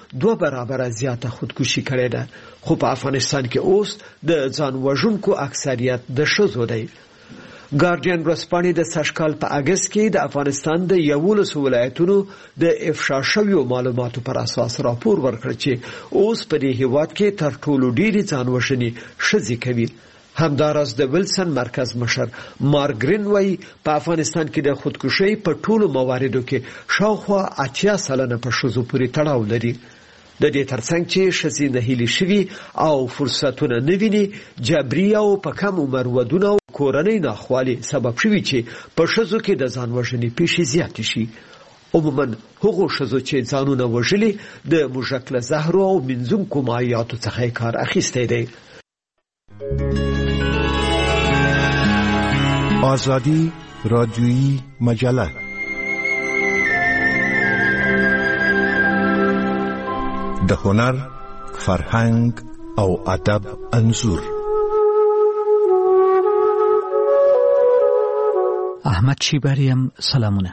2 برابره زیاته خودکشي کړې ده. خو په افغانستان کې اوس د ځان وژونکو اکثریت د ښځو دی. ګارډین ورځپاڼې د سږکال په اګست کې د افغانستان د 11 ولایتونو د افشا شویو معلوماتو پر اساس راپور ورکړ چې اوس په دې هیواد کې تر ټولو ډېرې ځانوژنې ښځې کوي. همداراز د ویلسن مرکز مشر مارګرین وایي په افغانستان کې د خودکشۍ په ټولو مواردو کې شاوخوا 80% په ښځو پورې تړاو لري. د دې ترڅنګ چې ښځې نهیلې شوي او فرصتونه نه ویني، جبري او په کم عمر ودونه او کورنۍ ناخوالې سبب شوي چې په ښځو کې د ځان وژنې پیښې زیاتې شي. عموما هغو ښځو چې ځانونه وژلي د موږک له زهرو او منځونکو مایعاتو څخه کار اخیستی دی. آزادی رادیویی مجله د هنر، فرهنګ او ادب انځور. احمد شیبریم سلامونه.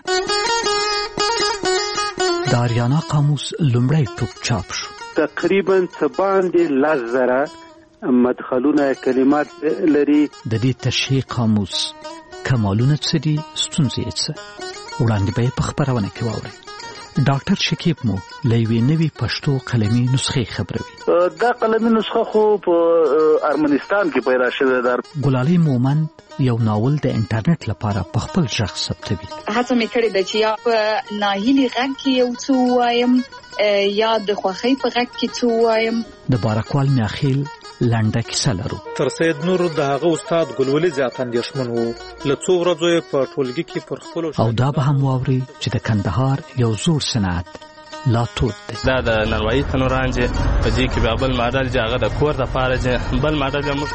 د آریانا قاموس لومړی ټوک چاپ شو. تقریبا څه باندې 10,000 مدخلونه کلمات لري. د دې تشریح قاموس کمالونه څه دي، ستونزې څه، وړاندې به په خبرونه کې واورئ. ډاکټر شکیب مو لوي نوی پښتو قلمي نسخه خبروي. دا قلمي نسخه خو په ارمنستان کې پیدا شوې ده. ګلالي مومند یو ناول د انټرنیټ لپاره په خپل ژغ ثبتوي. هڅه مې کړې ده چې یا په ناهیلي غږ کې یو څه وایم یا د خوښۍ په غږ کې څه وایم. د بارکوال میاخیل لنډه کیسه لرو. تر سید نور د هغه استاد ګلولي زیات اندېښمن وو. له څو ورځو په ټولګي کې پر خپل او دا به هم واوري چې د کندهار یو زوړ صنعت لا توت دی. دا د نړۍ تنوران چې په دې کې بل ماډل چې هغه د کور د پاره چې بل ماډل موږ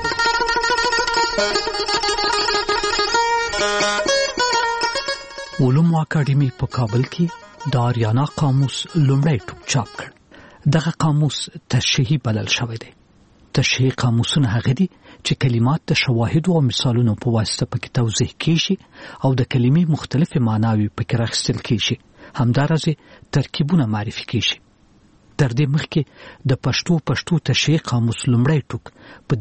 علومو اکاډمي په کابل کې د آریانا قاموس لومړی ټوک چاپ کړ. دغه قاموس تشریحي بلل شوی دی. تشریحي قاموسونه هغه دي چې کلمات د شواهد او مثالونو په واسطه پکې توضیح کیږي او د کلمې مختلفې معناوي پکې راخستل کیږي. همدارس ترکیبونه معرفي کیږي. تر دې مخکې د پښتو تشریحي قاموس لومړی ټوک په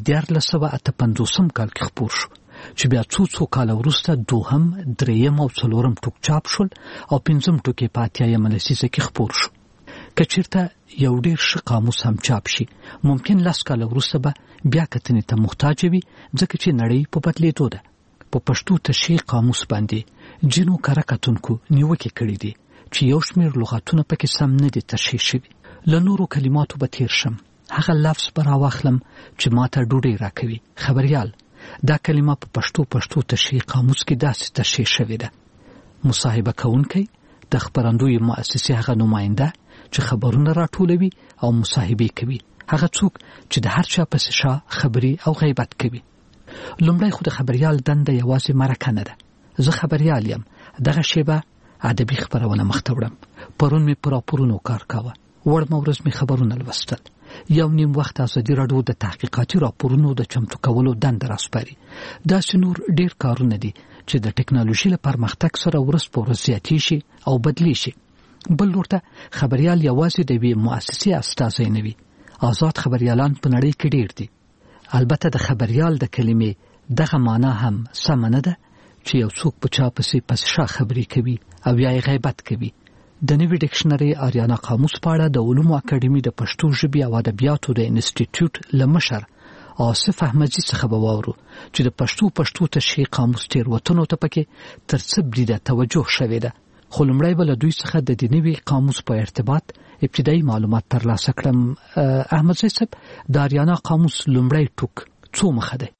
1958 کال کې خپور شو چې بیا څو کال وروسته دوهم، دریم او څلورم ټوک چاپ شول او پنځم ټوک په 80 لسیزه کې خپور شو. که چیرته یو ډیر ښه قاموس هم چاپ شي، ممکن 10 کال وروسته به بیا کتنې ته محتاج وي، ځکه چې نړۍ په بدلیدو ده. په پښتو تشریح قاموس باندې جنو کره کتونکو نیوکې کړې دي چې یو شمېر لغاتونه پکې سم نه دي تشریح شوي. له نورو کلماتو به تیر شم. هغه لفظ به راواخلم چې ماته ډوډۍ راکوي. خبریال، دا کلمه په پښتو تشریح قاموس کې داسې تشریح شوې ده. مصاحبه کوونکی د خبرندوی مؤسسې هغه نماینده چې خبرونه راټولوي او مصاحبه کوي، هغه څوک چې د هر چا پس شا خبري او غیبت کوي. لومړی خو د خبریال دنده یوازې مرکه نه ده. زه خبریال یم، دغه شیبه ادبي خبرونه مخته وړم. پرون مې پر راپورونو کار کاوه، وړم ورځ مې خبرونه لوستل. یو نیم وخت ازادي راډیو د تحقیقاتي راپورونو د چمتو کولو دنده راسپاري. داسې نور ډیر کارونه دي چې د ټکنالوژي له پرمختګ سره ورځ په ورځ زیاتې شي او بدلی شي. بل لورته خبریال یوازې د یوې مؤسسې استازی نه وي. آزاد خبریالان په نړۍ کې ډیر دي. البته د خبریال د کلمې دغه معنا هم سم نه ده چې یو څوک په چا پس شا خبري کوي او یا غیبت کوي. د نوي ډکشنري آریانا قاموس په اړه د علومو اکاډمي د پښتو ژبې او ادبیاتو د انسټیټیوټ لمشر آصف احمدزي څخه به واورو چې د پښتو تشریح قاموس تیروتنو ته پکې تر څه بریده توجه شوې ده. خو لومړی به له دوی څخه د دې نوي قاموس په ارتباط ابتدایي معلومات ترلاسه کړم. احمدزي صاحب، د آریانا قاموس لومړی ټوک څو مخه دی؟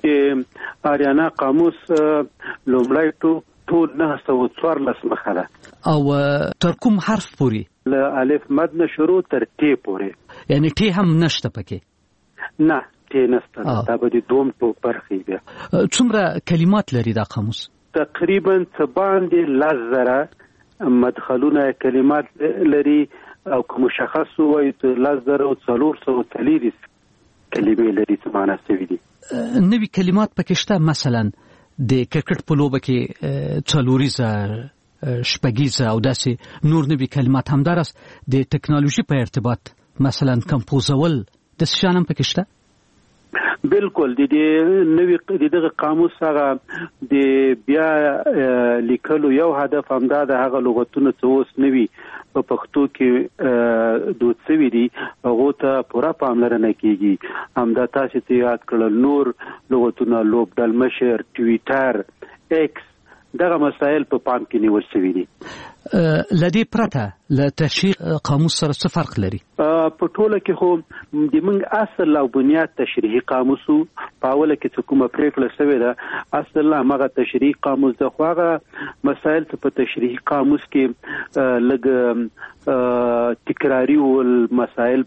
آریانا قاموس لومړی ټوک ټول 914 مخه ده. او تر کوم حرف پورې؟ له الف مد نه شروع تر ت پورې. یعنی ت هم نشته پکې؟ نه، ت نشته. دا به د دوم ټوک برخې بیا. څومره کلمات لري دا قاموس؟ تقریبا څه باندې 10,000 مدخلونه کلمات لري او کوم مشخص وایي 10,430 کلمې لري څه معنا سوي دي. نوي کلمات پکې شته، مثلا د کرکټ په لوبه کې 4 شپږیزه او داسې نور نوي کلمات. همدارس د ټکنالوژي په ارتباط مثلا کمپوزول د شانم پکې شته؟ بالکل د دې نوې دغه قاموس هغه د بیا لیکلو یو هدف همدا د هغه لغتونه څه اوس نوي په پښتو کې دود شوي دي هغه ته پوره پاملرنه کیږي. همدا تاسو ته یاد کړل نور لغتونه لوبډل مشر ټویټر ایکس دغه مسائل په پام کې نیول شوي دي. لدی پرته له تشریح قاموس سره څه فرق لري؟ په ټوله کې خو د موږ اصل او بنیاد تشریحي قاموس په اوله کې څه کومه پریکړه شوې ده اصل هغه تشریحي قاموس د خواغه مسائل په تشریحي قاموس کې لګ تکراری ول مسائل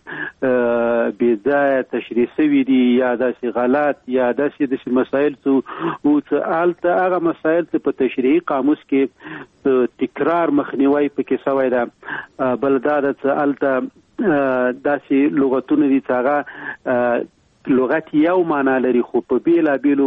پکې بې ځای تشریح شوي دي یا داسې غلط یا داسې مسائل او څه الته هغه مسائل په تشریحي قاموس کې تکرار مخنیوي پکې شوی ده. بل دا د الته داسې لغتونه دي چې هغه لغت یو معنا لري خو په بیلابیلو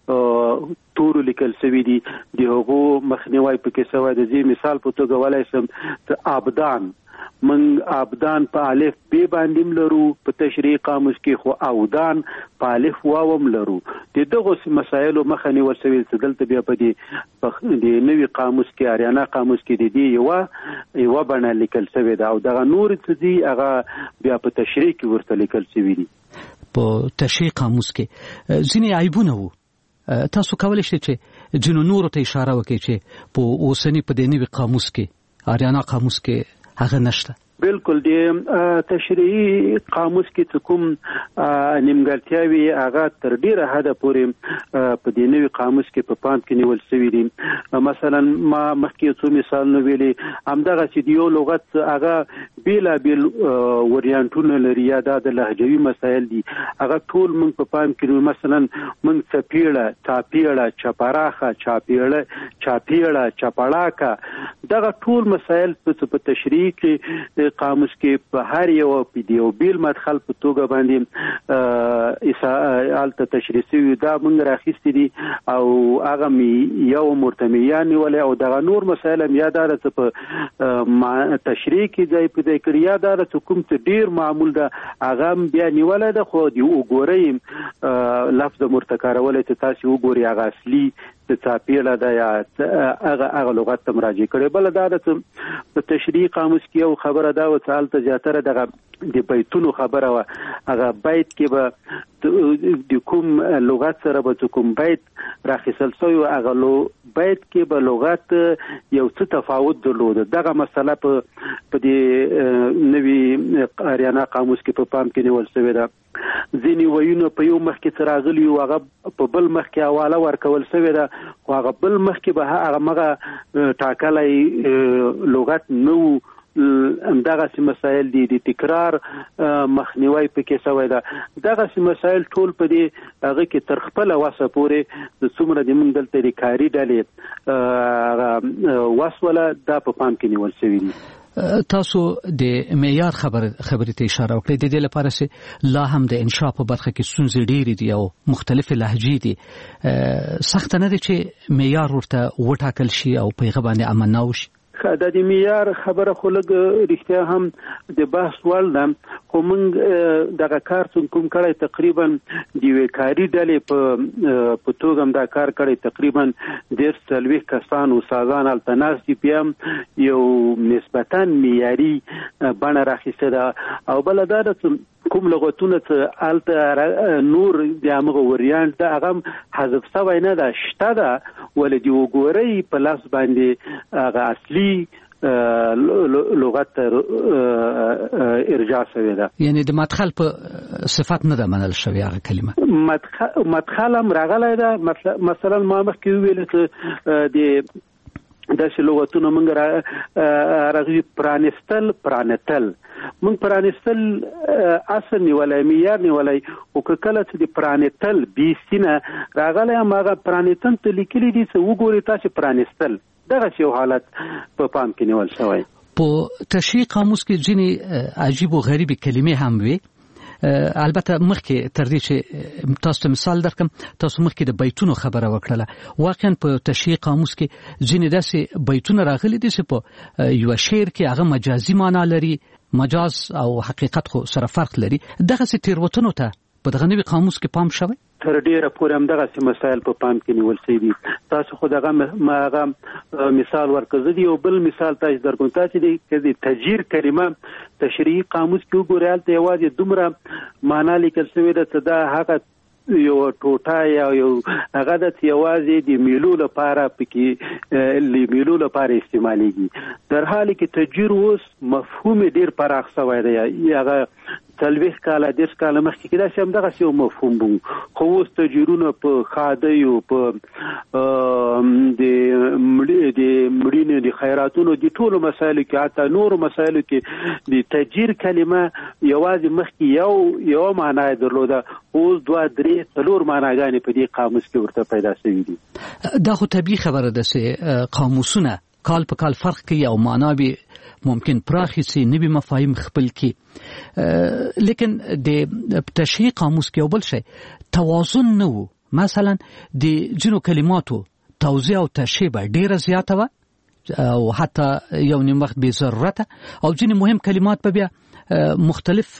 تورو لیکل شوي دي د هغو مخنیوي پکې شوی ده. زه مثال په توګه ویلی شم چې آبدان من آبدان په الف بی باندې لرو په تشریح قاموس کې خو اودان په الف واو لرو. د دغه مسایلو مخه نیول شوی چې دلته بیا په دې نوې قاموس کې اریانا قاموس کې د دې یو بڼه لیکل شوی ده او دغه نور څه دي هغه بیا په تشریح کې ورته لیکل شوی دي. په تشریح قاموس کې ځینې عیبونه وو. تاسو کولی شئ چې ځینو نورو ته اشاره وکړئ چې په اوسني په دې نوي قاموس کې اریانا قاموس کې هغه نشته؟ بالکل د تشریحي قاموس کې کوم نیمګړتیاوي هغه تر ډیره حده پورې په دې نوي قاموس کې په پام کې نیول شوی دي. مثلا ما مخکې څو مثالونه ویلي همدغه چې یو لغت هغه بیلابیل وریانټونه لري یا د لهجوي مسایل دي هغه ټول موږ په پام کې مثلا موږ څپیړه چاپیړه چپراخه چاپیړه چپړاکه دغه ټول مسایل په تشریح کې قاموس کې په هر یو پیډیو بیل مدخل په توګه باندې الته تشریح شوی دا موږ راخیستې دي او هغه یو مرتمیان ولې او دغه نور مسایل هم یادار څه په تشریح کې ځای په دې کې یادار څه کوم څه ډیر معمول ده هغه بیا نیولای ده خو دی وګورئ لفظ مرتکرول ته تاسو وګورئ هغه اصلي د چاپیړه ده یا هغه لغت ته مراجعه کړي. بل دا د تشریح قاموس کې یو خبره دا و چې الته زیاتره دغه د بیتونو خبره و هغه بیت کې به د کوم لغت سره به کوم بیت راخیستل شوی هغه بیت کې به لغت یو څه تفاوت درلود. دغه مسله په دې نوي اریانا قاموس کې په پام کې نیول شوی ده. ځینې ویونه په یو مخ کې راغلي او هغه په بل مخ کې حواله ورکول شوی ده خو هغه بل مخ کې به هغه مغه ټاکلی لغت نو دغه مسایل دي د تکرار مخنیوي پکې شوی ده. دغه مسایل ټول په دې هغه کې تر خپل واسه پورې د څومره د موږ دلته د کاری ډلې واسوله دا په پام کې نیول شوی دي. تاسو د معیار خبرې ته اشاره وکړئ. د دې لپاره چې لا هم د انشاء په برخه کې ستونزې ډېرې دي او مختلفې لهجې دي. سخت نه دی چې معیار ورته وټاکل شي او په هغه باندې عمل نه وشي؟ د دې معیار خبره خو لږ رښتیا هم د بحث وړ ده خو موږ دغه کار کوم کړی تقریبا د یوې کاري ډلې په توګه هم دا کار کړی تقریبا 40 کسان استادان هلته ناست دي بیا یو نسبتا معیاري بڼه راخیستې ده او بله دا ده کوم لغتونه چې هلته نور د همغه وریانټ ده هغه حذف شوی نه ده شته ده ولې د وګورئ په لفظ باندې هغه اصلي لغت ارجاع شوی ده. یعنی د مدخل په صفت نه ده منل شوی هغه کلمه مدخل هم راغلی ده. مثلا ما مخکې ویل چې د داسې لغتونه موږ راغلي پرانستل موږ پرانستل اصل نیولی معیار نیولی خو که کله چې د پرانستل بیسینه راغلی هم هغه پرانستن ته لیکلي دي چې وګورئ تاسې پرانستل دغه یو حالت په پام کې نیول شوی. په تشریح قاموس کې ځینې عجیب او غریبې کلمې هم وي. البته مخکې تر دې چې تاسو ته مثال درکم تاسو مخکې د بیتونو خبره وکړله. واقعا په تشریح قاموس کې ځینې داسې بیتونه راغلي دي چې په یو شعر کې هغه مجازي معنا لري مجاز او حقیقت خو سره فرق لري. دغه تیروتنو ته په دغه نوي قاموس کې پام شوی؟ تر ډیره پورې هم دغه مسایل په پام کې نیول شوي دي. تاسو خو دغه مثال ورکړئ. یو بل مثال تاسو درکوم. تاسو د تجیر کلمه تشریحي قاموس کې وګورئ، ته یوازې دومره معنا لیکل شوی ده چې دا هغه یو ټوټه یا یو هغه د یوازې د میلو لپاره پکې میلو لپاره استعمالېږي، در حالی کې تجیر اوس مفهوم ډیر پراخ شوی دی. هغه 40 کاله 10 کاله مخکې دا هم دغه یو مفهوم وو، خو اوس تجیرونه په خادیو په د مړینې د خیراتونو د ټولو مسایلو کې، حتی نورو مسایلو کې د تجیر کلمه یوازې مخکې یو معنا درلوده، اوس 2-3 څلور معناګانې په دې قاموس کې ورته پیدا شوي دي. دا خو طبیعي خبره ده چې قاموسونه کال په کال فرق کوي او معنا به ممکن پراخی سي، نوی مفاهیم خپل کی، لیکن د تشریح قاموس کې بل شي توازن نه وو. مثلا د جنو کلماتو توزیع او تشریح ډیره زیاته و او حتی یو نیم وخت به ضرورت، او جن مهم کلمات په بیا مختلف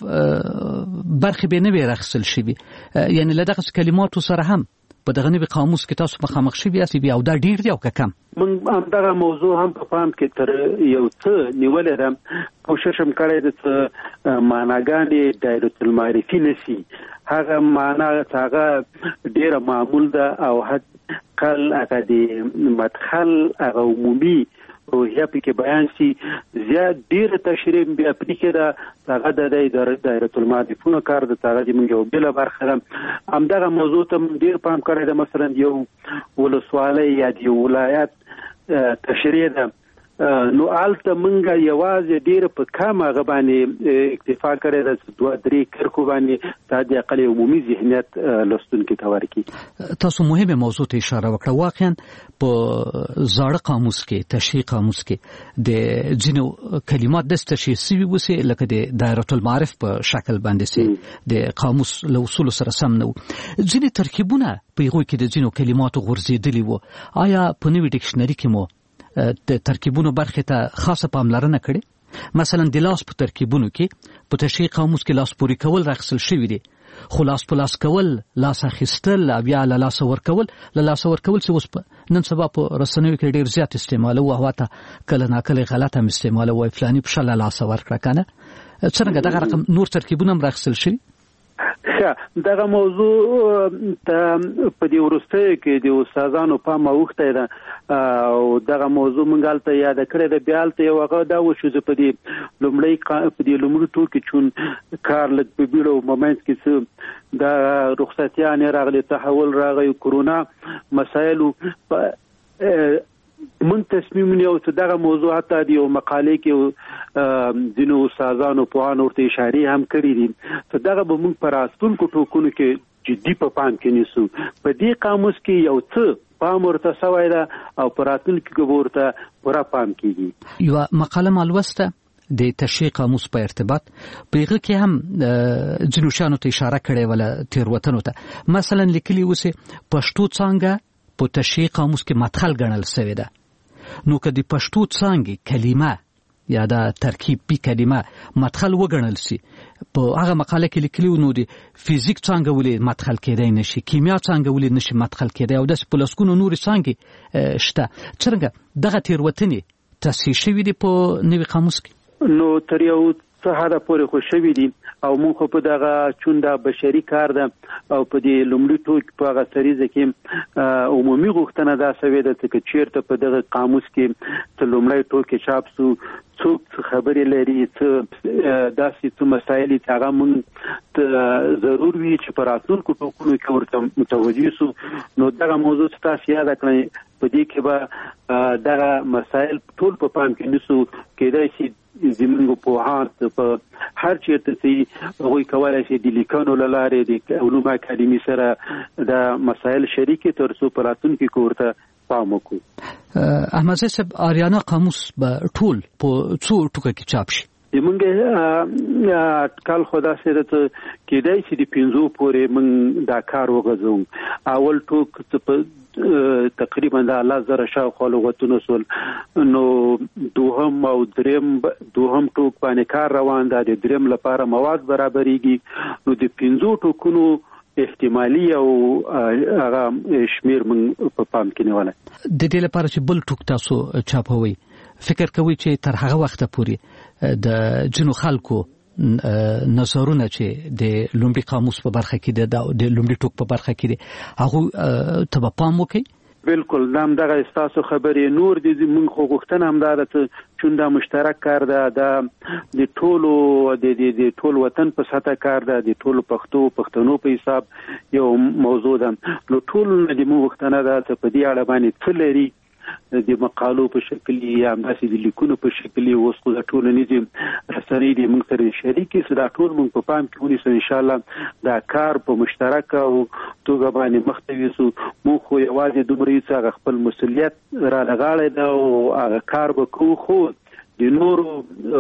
برخې به نه ورخصل شي. یعنی لدغه کلماتو سره هم په دغه نوي قاموس کې تاسو مخامخ شوي یاست، بیا او دا ډیر دی او کم. موږ هم دغه موضوع هم په پام کې تر یو څه نیولې ده. کوشش هم کړی ده چې معناګانې دایره المعرفي نشي، هغه معنا هغه ډیره معمول ده او حد کل هغه د مدخل هغه عمومي روحیه پکې بیان شي. زیات ډیر تشریح بیا پکې ده، هغه د دایره المعرفونو کار د هغه د موږ یو بل برخه ده. همدغه موضوع ته ډیر پام کړی ده. مثلا یو ولسوالۍ یا د ولایت تشریح ده، نو آلته منګه یوازې ډیر په کم هغه باندې اکتفا کړی ده چې 2-3 کرښو باندې دا د اقل عمومي ذهنیت لوستونکي ته ورکړي. تاسو مهمه موضوع ته اشاره وکړه. واقعا په زاړه قاموس کې تشریح قاموس کې د جنو کلمات د تشریح سوي وسه لکه د دایره المعارف په شکل باندې سي د قاموس له اصول سره سم نه. ځینې ترکیبونه په یوه کې د جنو کلماتو غورځېدلي وو. آیا په نوي ډکشنري کې مو د ترکیبونو برخه ته خاصه پاملرنه کړې؟ مثلا د لاس په ترکیبونو کې په تشریح قاموس کې لاس پوري کول راخصل شوی دی، خو لاس په لاس کول، لاس اخیستل، بیا له لاس ورکول چې اوس نن سبا په رسنیو کې ډیر زیات استعمال او هواته کله ناکله غلطه استعمال او فلاني په شل لاس ورکړه کنه. څنګه دغه رقم نور ترکیبونه هم راخصل شوی؟ دغه موضوع ته په دې ورستۍ کې د استادانو پام اوښتی ده او دغه موضوع مونږ هلته یاد کړی ده. بیا هلته یو هغه دا وشو چې په دې لومړي ټوکې چون کار لږ په بیړه او مومنټ کې څه دا رخصتیانې راغلي، تحول راغی، کرونا مسایلو من تصمیم نیو چې دغه موضوع حتی د یو مقالې کې ځینو استادانو پوهانو ورته اشارې هم کړې دي چې دغه به موږ په راتلونکو ټوکونو کې جدي په پام کې نیسو. په دې قاموس کې یو څه پام ورته شوی ده او په راتلونکي کې به ورته پوره پام کېږي. یوه مقاله ما لوسته د تشریح قاموس په ارتباط، په هغه کې هم ځینو شیانو ته اشاره کړې وله تېروتنو ته. مثلا لیکلي اوسې پښتو څانګه په تشریح قاموس کې مدخل ګڼل شوې ده. نو که د پښتو څانګې کلمه یا د ترکیبي کلمه مدخل وګڼل شي، په هغه مقاله کې لیکلي نو د فزیک څانګه ولې مدخل کېدای نشي، کیمیا څانګه ولې نشي مدخل کېدای، او داسې په لسګونو نورې څانګې شته. څرنګه دغه تېروتنې تصحیح شوي دي په نوي قاموس کې؟ نو تر یو څه حده پورې خو شوي دي او موږ په دغه چون دا بشري کار ده او په دې لومړي ټوک په هغه سریزه کې عمومي غوښتنه دا شوې ده چې چیرته په دغه قاموس کې ته لومړی ټوک چاپ سو څوک خبرې لري، څه داسې څه مسایل چې هغه موږ ضرور وي چې په راتلونکو ټوکونو کې ورته متوجه سو. نو دغه موضوع چې تاسو یاد کړئ په دې کې به دغه مسایل ټول په پام کې نیسو. کېدای شي زموږ پوهان په هر چیرته چې هغوی کولی شي د لیکنو له لارې د علومو اکاډمي سره د مسایل شریکې تر څو په راتلونکي کې ورته پام وکړو. احمدزی صاحب، آریانا قاموس به ټول په څو ټوکه کې چاپ شي؟ زمونږ اټکل خدا سره ته کېدای چې د 15 پورې موږ دا کار وغځو. اول ټوک تقریبا د 1000 شاوخوا لغتونه سول، نو دوهم او دریم دوهم ټوک باندې کار روان دی، د دریم لپاره مواد برابرېږي. نو د 15 ټوکونو احتمالي او هغه شمیر موږ په پام کې نیولای. د دې لپاره چې بل ټوک تاسو چاپوي، فکر کوي چې تر هغه وخت پورې د جنو خلکو نظرونه چې د لومړي قاموس په برخه کې د لومړي ټوک په برخه کې دي هغه ته پام وکړي. بالکل نام دغه استاسو خبرې نور دي. موږ خو غوښتنه هم دا ته چوندا مشترک کار ده، د ټولو د ټول وطن په سطح کار ده، د ټولو پښتنو په حساب یو موضوع ده. نو ټول د موږ غوښتنه ده ته په دې اړه باندې څه لري، د مقالو په شکل یا همداسې د لیکونو په شکل اوس خو د ټولنیزې رسنۍ د موږ سره شریکې سو، دا ټول موږ په پام کې ونیسو. انشاءالله دا کار په مشترک او توګه باندې مخ ته یوسو. موږ خو یوازې دومره یو څه خپل مسؤلیت را لغاړی ده او هغه کار به کوو، خو د نورو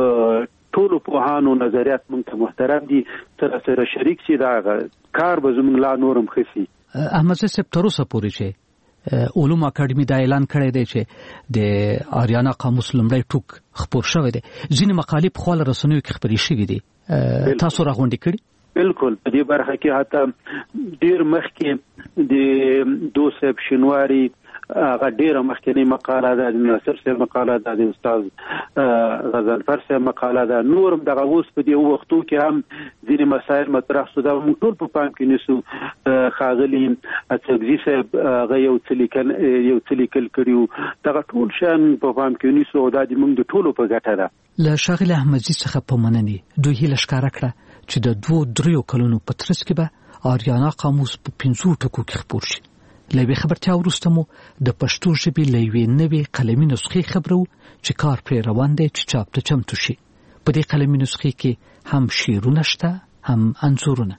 ټولو پوهانو نظریات موږ ته محترم دي، سره شریک شي، دا کار به زموږ لا نورم ښه شي. احمد صاحب تر اوسه پورې چې علوم اکاډمي دا اعلان کړی دی چې د آریانا قاموس لومړی ټوک خپور شوی دی، ځینې مقالې په خپل رسنیو کې خپرې شوې دي، تاسو راغونډې کړي؟ بالکل په دې برخه کې حتی ډیر مخکې د دوسب شنواری هغه ډیره مخکنی مقاله ده، د ناصر صاحب مقاله ده، د استاد غزنفر صاحب مقاله ده، نورم دغه اوس په دې وختو کې هم ځینې مسایل مطرح شو. دا موږ ټول په پام کې نیسو. خاغلی اڅګزي صاحب هغه یو څه لیکل کړي، دغه ټول شان په پام کې نیسو او دا د موږ د ټولو په ګټه ده. له ښاغلي احمدزي څخه په مننې دوی هیله ښکاره کړه چې د 2-3 کلونو په ترڅ کې به آریانا قاموس په 15 ټکو کې خپور شي. لوي خبرتیا وروسته مو د پښتو ژبې لوي نوې قلمي نسخې خبرو چې کار پر روان دی چې چاپ ته چمتو شي. په دې قلمي نسخې کې هم شعرونه شته، هم انځورونه.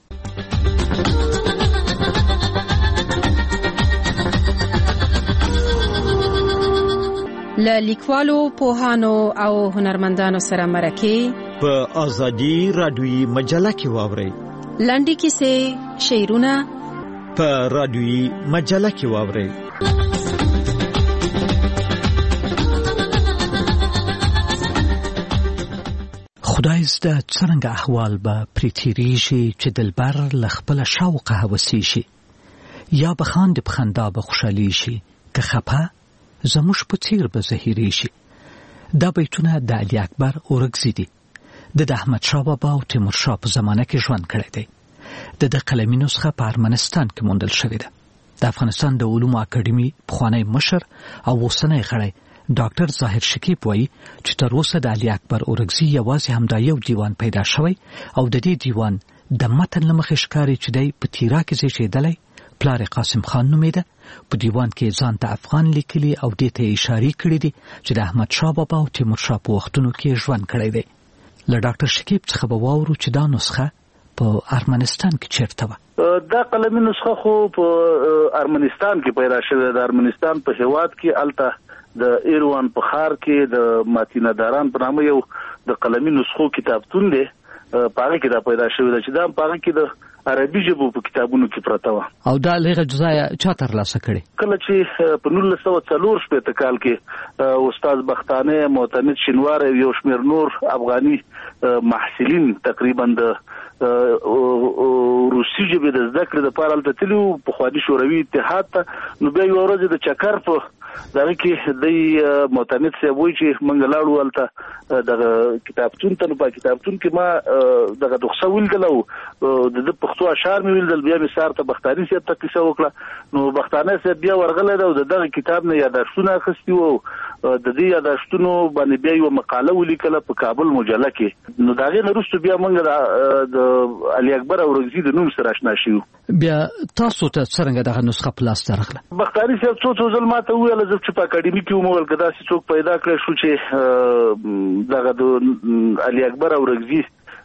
له لیکوالو، پوهانو او هنرمندانو سره مرکه په ازادي رادیوي مجله کې واورئ. لنډې کیسې، شعرونه په رادیوي مجله کې واورئ. خدای زده څرنګه احوال به پریتیریږي چې دلبر لخپل شوق هوسي شي، یا بخاند بخندا به خوشالي شي، که خپه زموږ په څیر به زهیری شي. دا بیتونه د علي اکبر اورګزي دي. د احمد شاه بابا او تیمور شاه په زمانه کې ژوند کړی دی. د قلمي نسخه په ارمنستان کې موندل شوې ده. د افغانستان د علومو اکاډمي پخوانی مشر او اوسنی غړی ډاکټر ظاهر شکیب وایي چې تر اوسه د علي اکبر اورګزي یوازې همدا یو دیوان پیدا شوی او د دې دیوان د متن له مخې ښکاري چې دی په تیرا کې زیږېدلی، پلار قاسم خان نومیده. په دیوان کې ځان ته افغان لیکلي او دې ته اشاره کړې دي چې د احمد شاه بابا او تیمور شاه په وختونو کې ژوند کړی دی. له ډاکټر شکیب څخه به واورو چې دا نسخه په ارمنستان کې چیرته وه. دا قلمي نسخه خو په ارمنستان کې پیدا شوه. د ارمنستان په هیواد کې الته د ایروان په ښار کې د ماتینا داران په نامه یو د قلمي نسخو کتابتون دی، پاره کې دا پیدا شوی دی چې دا پاره کې د عربي ژبو په کتابونو کې پراته و. او دا لږه جزایا چا ترلاسه کړي؟ کله چې په 1940 کال کې استاد بختانه، معتمد شینوار، یو شمېر نور افغاني محصلین تقریبا د روسي ژبې د زده کړې لپاره هلته تللي وو په خواني شوروي اتحاد ته. نو بیا یوه ورځ د چکر په دغه کې دی معتمد صاحب وایي چې موږ لاړو هلته دغه کتابتون ته. نو په کتابتون کې ما دغه نسخه ولیدله او د پښتو اشعار مې ولیدل. بیا مې سهار ته بختاني صاحب ته کیسه وکړه. نو بختانه صاحب بیا ورغلی دی او د دغه کتاب نه یاداشتونه اخیستي وو. د دې یاداشتونو باندې بیا یوه مقاله ولیکله په کابل مجله کې. نو د هغې نه وروسته بیا موږ د علي اکبر اورګزي د نوم سره اشنا شوو. بیا تاسو ته څرنګه دغه نسخه په لاس ته راغله؟ بختاني صاحب څو ځل ما ته وویل زه چې په اکاډمي کې وم، وویل که داسې څوک پیدا کړی شو چې دغه د علي اکبر اورګزي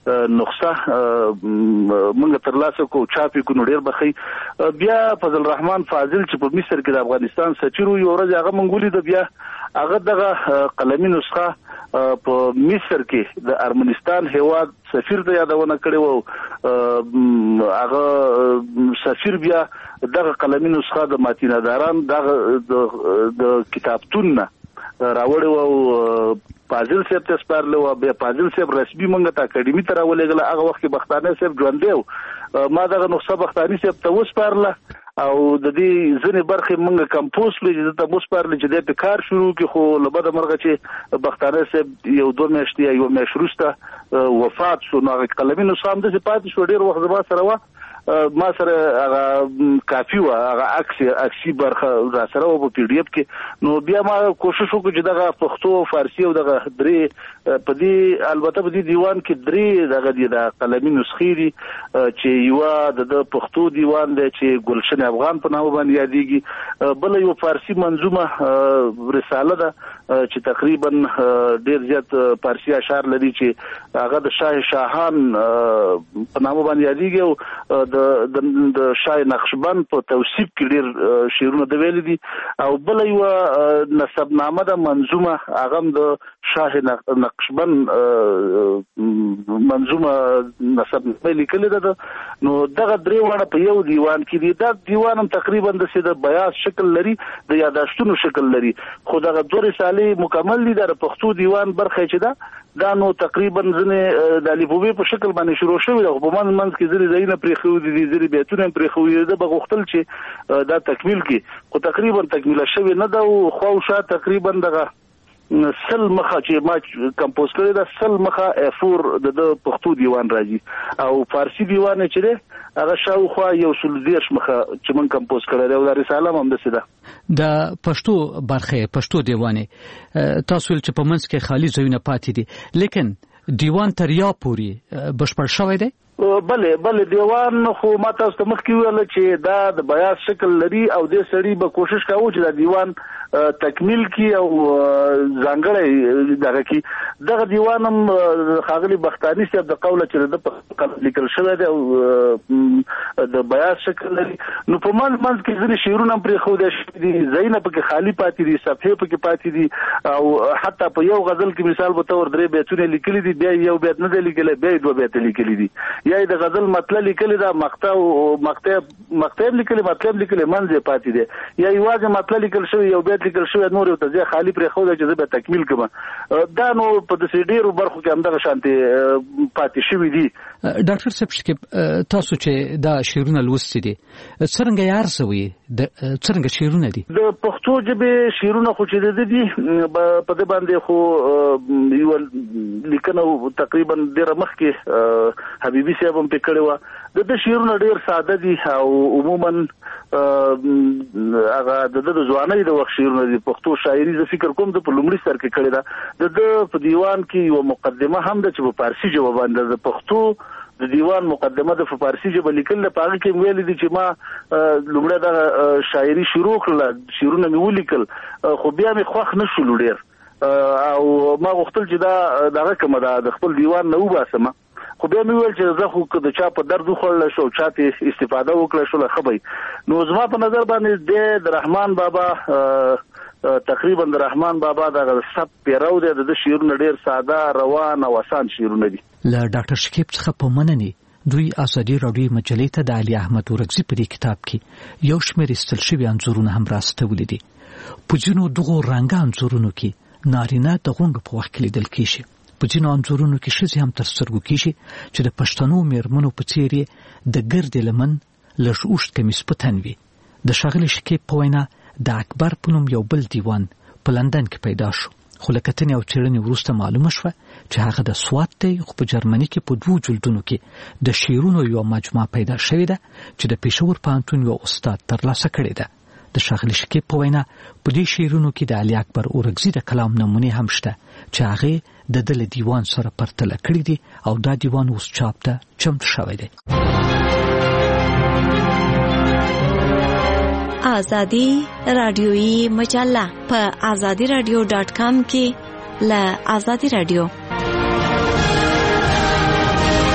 نسخه موږ ترلاسه کو چاپی کو ډیر بخي. بیا فضل الرحمن فاضل چې په مصر کې د افغانستان سفیر یو ورځ هغه منګولي د بیا هغه دغه قلمي نسخه په مصر کې د ارمنستان هیواد سفیر ته یادونه کړې وو. هغه سفیر بیا دغه قلمي نسخه د ماتیناداران دغه د کتابتون راوړې وو فاضل صاحب ته سپارلو. بیا فاضل صاحب رسمي مونږ ته اکیډمي ته راولېګل. هغه وخت کې بختانه صاحب ژوند دی. ما دغه نسخه بختاني صاحب ته وسپارله او د دې ځنې برخې مونږ کمپوز کړې چې ته وسپارلې چې د کار شروع کې. خو لبد مرغه چې بختانه صاحب یو 2 میاشتې یو میاشت وروسته وفات شو. نو هغه قلمي نسخه هم داسې پاتې شو. ډېر وخت زما سره وه. ما سره هغه کافي وه. هغه عکسي برخه را سره وه په پی ډي اف کې. نو بیا ما کوشش وکړو چې دغه پښتو فارسي او دغه درې په دې البته په دې دیوان کې درې دغه دي د قلمي نسخې دي چې یوه د پښتو دیوان دی چې ګلشن افغان په نامه باندې یادېږي. بل یو فارسي منظومه رساله ده چې تقریبا ډیر زیات فارسي اشعار لري چې هغه د شاه شاهان په نامه باندې یادېږي او د شاه نقشبند په توصیف کې ډیر شعرونه د ویل دي. او بل یو نسبنامه د منظومه هغه د شاه نقشبند منظومه نسبنامه لیکل ده. نو دغه درې وړه په یو دیوان کې دي. دا دیوان هم تقریبا د بیان شکل لري د یاداشتونو شکل لري. خو دغه 2 رسالې مکمل دي. د پښتو دیوان برخه چې دا نو تقریبا ځنه د الفبې په شکل باندې شروع شوی ده. په منځ کې ځری ځینې پرې خو دي ځری بیتونه پرې خو دي. د بغختل چې دا تکمیل کی خو تقریبا تکمیل شوی نه ده. او خو شا تقریبا دغه سل مخه چې ما کمپوز کړی دا سل مخه افور د پښتو دیوان راځي. او فارسی دیوان چې ده هغه شاوخوا یو 110 مخه چې من کمپوز کړی دی. او دا رساله هم دسه ده د پښتو برخه پښتو دیوانه. تاسو چې په منځ کې خالی ځایونه پاتې دي لیکن دیوان تر یا پوری بشپړ شوی دی. بله دیوان خو ما تاسو ته مخکې ویل چې دا د بیان شکل لري او د سړي به کوشش کوي چې دا دیوان تکمیل کی او ځانګړی دغه کی. دغه دیوان هم خاغلی بختانی صاحب د قوله چې د لیکل شوی دی او د بیان شکل لري. نو په منځ کې ځینې شعرونه پرې خو دي ځینې پکې خالی پاتې دي صفحې پکې پاتې دي. او حتی په یو غزل کې مثال به تور 3 بیتونه لیکلي دي. بیا یو بیت نه دی لیکلی بیا 2 بیت لیکلي دي. یا د غزل مطلب لیکلی دا مقطع لیکلی مطلب لیکلی منځ پاتې دی. یا یوازې مطلب لیکل شوی یو بیت لیکل شوی نور یو ته خالی پرې خو چې زه به تکمیل کړم. دا نو په دې ډیرو برخو کې همدغه شانتي پاتې شوی دي. ډاکټر صاحب تاسو چې دا شعرونه لوستي دي څنګه یار سوي څنګه شعرونه دي د پښتو ژبې شعرونه خو چې دي په دې باندې خو یو لیکنه تقریبا ډیره مخکې حبیبي صاحب هم پکړه و. د شعرونه ډیر ساده دي او عموما هغه د ځوانۍ د وخت شعرونه دي. پښتو شاعري ز فکر کوم د لومړي سر کې کړی دا د په دیوان کې یو مقدمه هم د چې په فارسی ژبه باندې د پښتو د دیوان مقدمه د فارسی ژبه لیکل په هغه کې ویل دي چې ما لومړی د شاعري شروع کړل شعرونه مې ولیکل خو بیا مې خوښ نشول ډیر او ما غوښتل چې دا دغه کومه د خپل دیوان نه وباسم. خو بیا مې ویل چې زه خو د چا په درد خوړل شو چاته استفاده وکړل شو خبري. نو زما په نظر باندې د رحمان بابا تقریبا د رحمان بابا د سب پیرو د شعرونه ډیر ساده روان او آسان شعرونه دي. له ډاکټر شکیب څخه په مننه دوی ازادي راډیو مجلې ته د علي احمد اورکزي په دې کتاب کې یو شمېر استل شوی انځورونه هم راستولي دي. په ځینو دغو رنګه انځورونو کې نارینه د غونډو په وخت کې لیدل کیږي. په ځینو انځورونو کې ښځې هم تر سترګو کیږي چې د پښتنو میرمنو په څیر د ګرد لمن لږ اوږد کمیس په تن وي. د ښاغلي شکیب په وینا د اکبر په نوم یو بل دیوان په لندن کې پیدا شو. خو له کتنې او څېړنې وروسته معلومه شوه چې هغه د سوات دی. خو په جرمني کې په 2 جلدونو کې د شعرونو یو مجموعه پیدا شوې ده چې د پېښور پوهنتون یو استاد ترلاسه کړې ده. د ښاغلي شکیب په وینا په دې شعرونو کې د علي اکبر اورکزي د کلام نمونې هم شته چې هغه د دل دیوان سره پرتله کړی دي او دا دیوان اوس چاپ ته چمتو شوی دی. آزادی رادیویی مجله په azadiradio.com کې له آزادی رادیو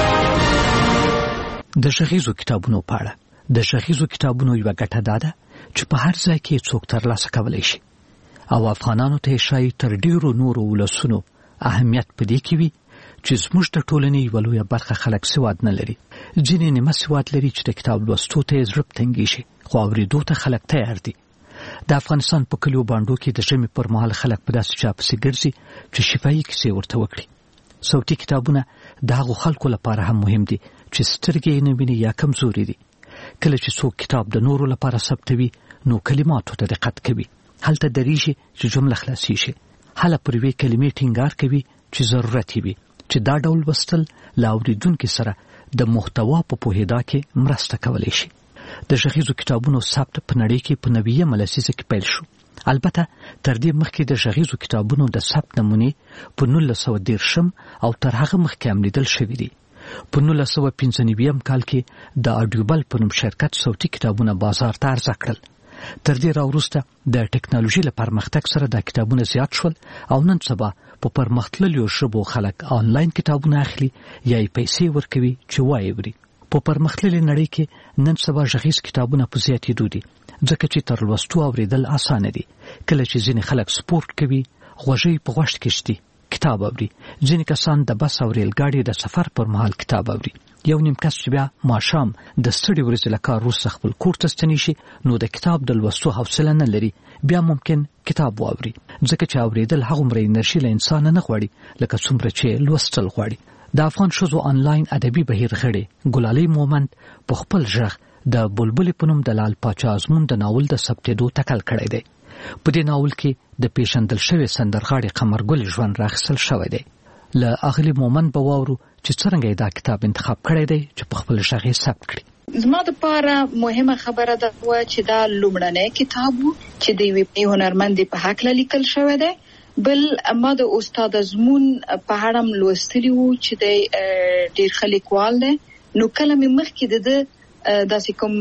د غږیزو کتابونو په اړه د غږیزو کتابونو یو ګټه ده چې په هر ځای کې څوک ترلاسه کولی شي او افغانانو ته شای تر ډیرو نورو ولسونو اهمیت پدې کې وي چې زموږ د ټولنې یو لویه برخه خلک سواد نه لري. ځینې نیمه سواد لري چې د کتاب لوستو ته زړه تنګي شي خو اورېدو ته خلک تیار دي. د افغانستان په کلیو باندې کې د ژمي پر مهال خلک په داسې چا پسې ګرځي چې شفاهي کیسې ورته وکړي. صوتي کتابونه د هغو خلکو لپاره هم مهم دي چې سترګې یې نه ویني یا کمزوري دي. کله چې څوک کتاب د نورو لپاره ثبتوي نو کلماتو ته دقت کوي، هلته دریږي چې جمله خلاصي شي، هله پر یوې کلمې ټینګار کوي چې ضرورت یې وي چې دا ډول وستل له اورېدونکي سره د محتوا په پوهېدا کې مرسته کولی شي. د غږیزو کتابونو ثبت په نړۍ کې په 90مه لسیزه کې پیل شو. البته تر دې مخکې د غږیزو کتابونو د ثبت نمونې په 1913 او تر هغه مخکې هم لیدل شوي دي. په 1995 کال کې د اډیوبل په نوم شرکت صوتي کتابونه بازار ته عرضه کړل. تر دې راوروسته د ټکنالوژي له پرمختګ سره د کتابونو زیات شول او نن سبا په پرمختللو ژبو خلک آنلاین کتابونه اخلي یا یې پیسې ورکوي چې وایي. په پرمختللې نړۍ کې نن سبا غږیز کتابونه په زیاتېدو دي ځکه چې تر لوستو اورېدل اسانه دي. کله چې ځینې خلک سپورت کوي غوږۍ په غوږ کې شتي کتاب اوري، ځینې کسان د بس او ریل ګاډي د سفر پر مهال کتاب اوري، یو نیم کس چې بیا ماښام د ستړي ورځې له کار وروسته خپل کور ته ستنې شي نو د کتاب د لوستو حوصله نه لري، بیا ممکن کتاب واوري ځکه چې اورېدل هغومره انرژي له انسانه نه غواړي لکه څومره چې لوستل غواړي. د افغان ښځو آنلاین ادبي بهیر غړي ګلالۍ مومند په خپل غږ د بلبلې په نوم د لال پاچا ازمون د ناول د ثبتېدو تکل کړی دی. په دې ناول کې د پیژندل شوی سندرغاړي قمرګل ژوند راخیستل شوی دی. له اغلې مومند به واورو چې څرنګه دا کتاب انتخاب کړی دی چې په خپل غږ یې ثبت کړي. زما دپاره مهمه خبره ده چې دا لومړنی کتاب و چې د یوې هنرمندې په هکله لیکل شوی دی. بل ما د استاد ازمون په اړه لوستلی و چې د ډېر ښه لیکوال دی. نو کله مې مخکې د داسې کوم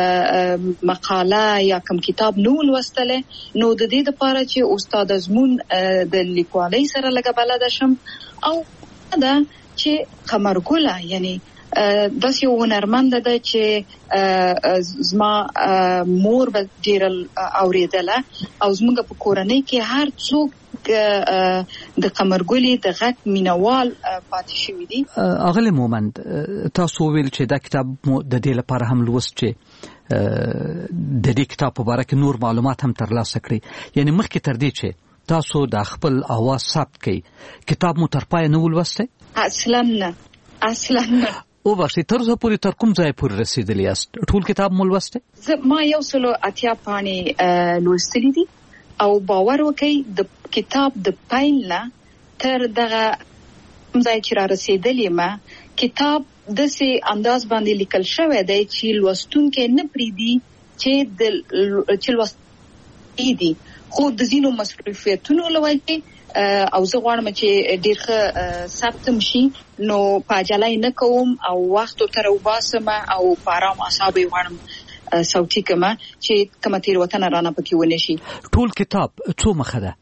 مقاله یا کوم کتاب نو لوستلی نو د دې دپاره چې استاد ازمون د لیکوالۍ سره لږه بلده شم او دا چې قمرګله یعنی داسې یو هنرمنده ده چې زما مور به ډېره اورېدله او زموږ په کورنۍ کې هر څوک د قمرګلې د غږ مینوال پاتې شوي دي. اغلې مومند تاسو ویل چې دا کتاب مو د دې لپاره هم لوست چې د دې کتاب په باره کې نور معلومات هم ترلاسه کړئ، یعنی مخکې تر دې چې تاسو د خپل اواز ثبت کړئ کتاب مو تر پایه نه ولوستی؟ اصلا نه او بخښئ تر اوسه پورې تر کوم ځای پورې رسېدلی یاست؟ ټول کتاب مو لوستی؟ ما 180 پاڼې لوستلي دي او باور وکړئ د کتاب د پیل نه تر دغه ځای چې را رسېدلې ما کتاب داسې انداز باندې لیکل شوی دی چې لوستونکی نه پرېږدي چې لوستي دي، خو د ځینو مصروفیتونو له وجې او زه غواړم چې ډېر ښه ثبتم شي نو په عجله نه کوم او وخت ورته راوباسم او په ارام اعصابو یې غواړم صوتي کما چې کومه تېروتنه رانه پکې ونه شي. ټول کتاب څو مخه ده؟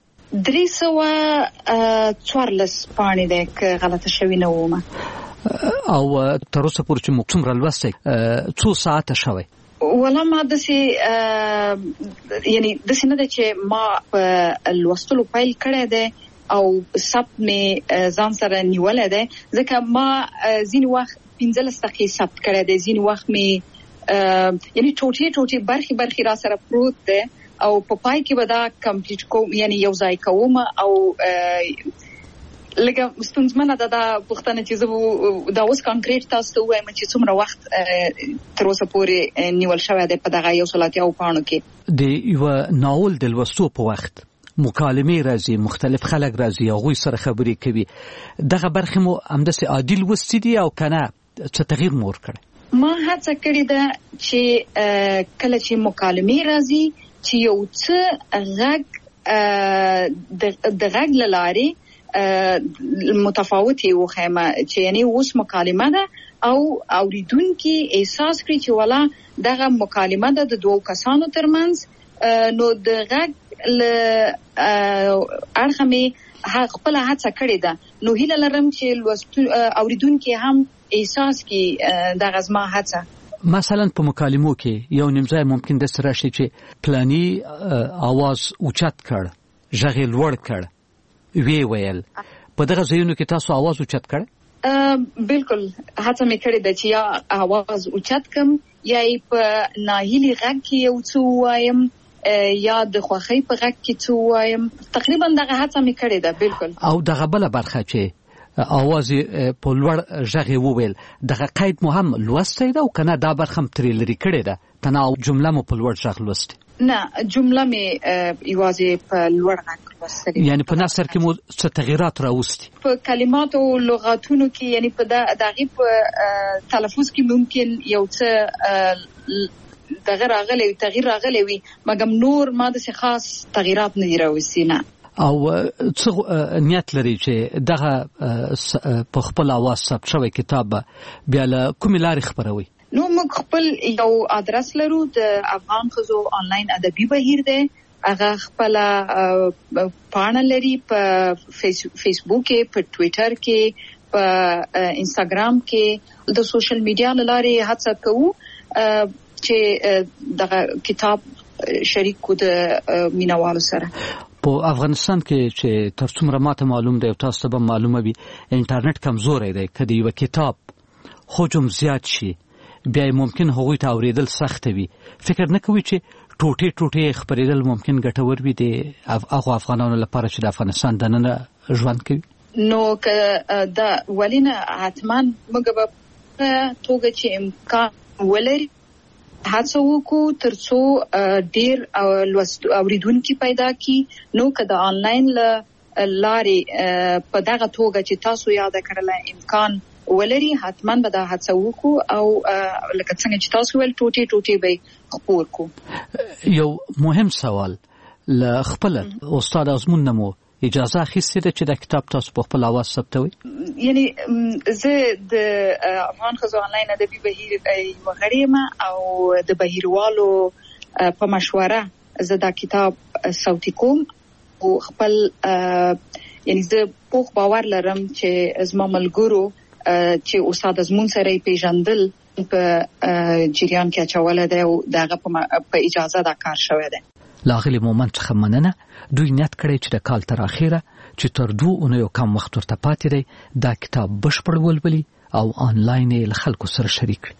314 پاڼې ده که غلطه شوې نه ومه. او تر اوسه پورې چې موږ څومره لوستی څو ساعته شوی؟ ولا ما داسې یعنی داسې نه ده چې ما په لوستلو پیل کړی دی او ثبت مې ځان سره نیولی دی ځکه ما ځینې وخت 15 دقیقې ثبت کړی دی، ځینې وخت مې یعنی ټوټې برخې را سره پروت دی او په پای کې به دا کمپلیټ کوم یعنی یو ځای کوم او لکه ستونزمنه ده دا پوښتنه چې زه دا اوس کانکریټ تاسو ته ووایم چې څومره وخت تر اوسه پورې نیول شوی دی په دغه 180 پاڼو کې. د یوه ناول د لوستو په وخت مکالمې راځي، مختلف خلک راځي، هغوی سره خبرې کوي، دغه برخې مو همداسې عادي لوستي دي او که نه څه تغییر مو ورکړی؟ ما هڅه کړې ده چې کله چې مکالمې راځي چې یو څه غږ د غږ له لارې متفاوت یې وښیم چې یعنی اوس مکالمه ده او اوریدونکي احساس کړي چې والا دغه مکالمه ده د دوو کسانو ترمنځ نو د غږ له اړخه مې خپله هڅه کړې ده. نو هیله لرم چې اوریدونکي هم احساس کی د غزما هڅه. مثلا په مکالمو کې یو نیمځای ممکن د سره شي چې پلاني आवाज اوچت کړ، ژغ لوړ کړ، وی ویل. په دغه ځایونو کې تاسو आवाज اوچت کړ؟ بالکل هڅه مې کړې ده چې یا आवाज اوچت کم یا په ناهیلي غږ کې یو څه وایم یا د خوښۍ په غږ کې څه وایم. تقریبا دغه هڅه مې کړې ده. بالکل. او دغه بل برخه چې आवाज په لوړ ژغ وویل، دغه قید مو هم لوستې ده او کنه دا برخه هم ترې لري کړې ده؟ تنه جمله مو په لوړ ژغ لوستې؟ نه، جمله مې یوازې په لوړ غږ لوستې. یعنی په نثر کې مو څه تغیرات راوستي؟ په کلمات او لغاتونو کې، یعنی په دغه په تلفظ کې ممکن یو څه تغییر راغلی وي، مګم نور ما د خاص تغیرات نه راوستي. نه. او څه نیت لري چې دغه په خپل आवाज ثبت شوی کتاب بیا له کومې لارې خپروي؟ نو موږ خپل یو ادرس لرو، د افغان ښځو آنلاین ادبي بهیر دی. هغه خپل پاڼه لري په فیسبوک کې، په ټویټر کې، په انستګرام کې. د سوشل میډیا لارې هڅه کوو چې دغه کتاب شریک کو د مینوالو سره. په افغانستان کې چې تر څومره ماته معلوم دی او تاسو ته معلومه وي، انټرنیټ کمزوري دی. کله یو کتاب حجم زیات شي بیا ممکن هغوی ته اوریدل سخت وي. فکر نه کوي چې ټوټه خبرېدل ممکن ګټور وي د هغه افغانانو لپاره چې د افغانستان دننه ژوند کوي؟ نو که دا ولینه حتما موږ په توګه چې امکان ولري هڅه وکړو ترڅو ډیر اوریدونکو پیدا کی. نو که د آنلاین لارې په دغه توګه چې تاسو یاد کړل امکان ولري، حتما به دا هڅه وکړو او لکه څنګه چې تاسو ول ټوټه به خپور کو. یو مهم سوال، ل خپل استاد ازمون نمو اجازه اخیستې ده چې د کتاب تاسو په خپل आवाज ثبتوي؟ یعنی زه د افغان ښځو آنلاین ادبي بهیر یو غړی یم او د بهیروالو په مشوره زه دا کتاب صوتي کوم او خپل یعنی زه پوخ باور لرم چې زما ملګرو چې استاد ازمون سره پیژندل په جریان کې اچول دی او دغه په اجازه دا کار شوی دی. لاغلی مومنت څخه مننه. دوی نیت کړی چې د کال تر اخیره چې تر 2 اونیو کم وخت ورته پاتې دی دا کتاب بشپړ ولولي او آنلاین یې له خلکو سره شریک کړي.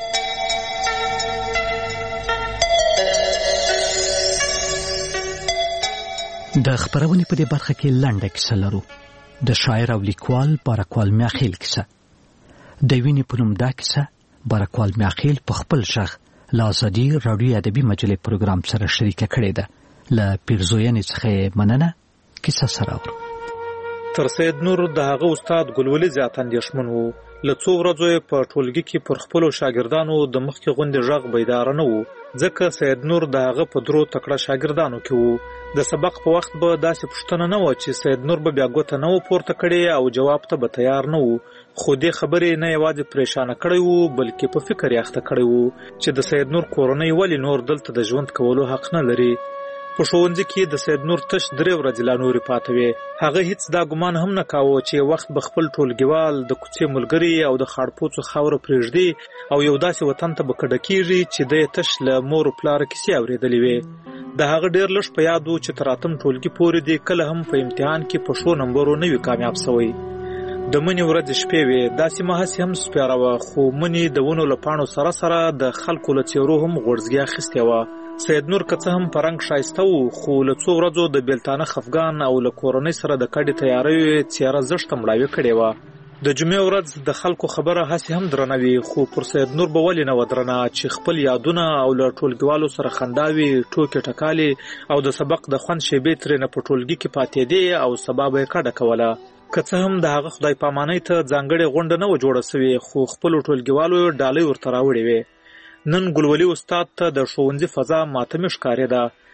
د خبرونې په دې برخه کې لنډه کیسه لرو. د شاعر او لیکوال بارکوال میاخیل کیسه. د وینې په نوم دا کیسه بارکوال میاخیل په خپل ژغ له ازادي راډیو ادبي مجلې پروګرام سره شریکه کړې ده. له پیرزوینې څخه مننه. کیسه سره ورو. تر سید نور د هغه استاد ګلولي زیات اندېښمن وو. له څو ورځې په ټولګي کې پر خپلو شاګردانو د مخکې غوندې ژغ بیدار نه وو، ځکه سید نور د هغه په درو تکړه شاګردانو کې وو. د سبق په وخت به داسې پوښتنه نه وه چې سید نور به بیا ګوته نه و پورته کړې او جواب ته به تیار نه وو. خو دې خبرې نه یوازې پریشانه کړی وو بلکې په فکر یې اخته کړی وو چې د سید نور کورنۍ ولې نور دلته د ژوند کولو حق نه لري. په ښوونځي کې د سید نور تش 3 ورځې لا نورې پاتې وې. هغه هیڅ دا ګمان هم نه کاوه چې وخت به خپل ټولګیوال د کوڅې ملګري او د خاړپوڅو خاوره پرېږدي او یو داسې وطن ته به کډه کېږي چې د یې تش له مور و پلاره کیسې اورېدلې وې. د هغه ډېر لږ په یاد و چې تر 8م ټولګي پورې دې کله هم په امتحان کې په ښو نمبرو نه وي کامیاب سوی. د مني ورځې شپې وې، داسې مهسې هم سپیاره وه، خو مني د ونو له پاڼو سره سره د خلکو له څېرو هم غوړزګي اخیستې وه. سید نور که څه هم په رنګ ښایسته و، خو له څو ورځو د بیلتانه خفګان او له کورنۍ سره د کډې تیاریو څېره زښته مړاوې کړې وه. د جمعې ورځ د خلکو خبره هسې هم درنه وي، خو پر سید نور به ولې نه وه درنه چې خپل یادونه او له ټولګیوالو سره خنداوي، ټوکې ټکالې او د سبق د خوند شیبې ترېنه په ټولګي کې پاتېدې او سبا به یې کډه کوله. که څه هم د هغه خدای پامانۍ ته ځانګړې غونډه نه وه جوړه سوې، خو خپلو ټولګیوالو ډالۍ ورته راوړې وې. نن ګلولي استاد ته د ښوونځي فضا ماتمې ښکارېده.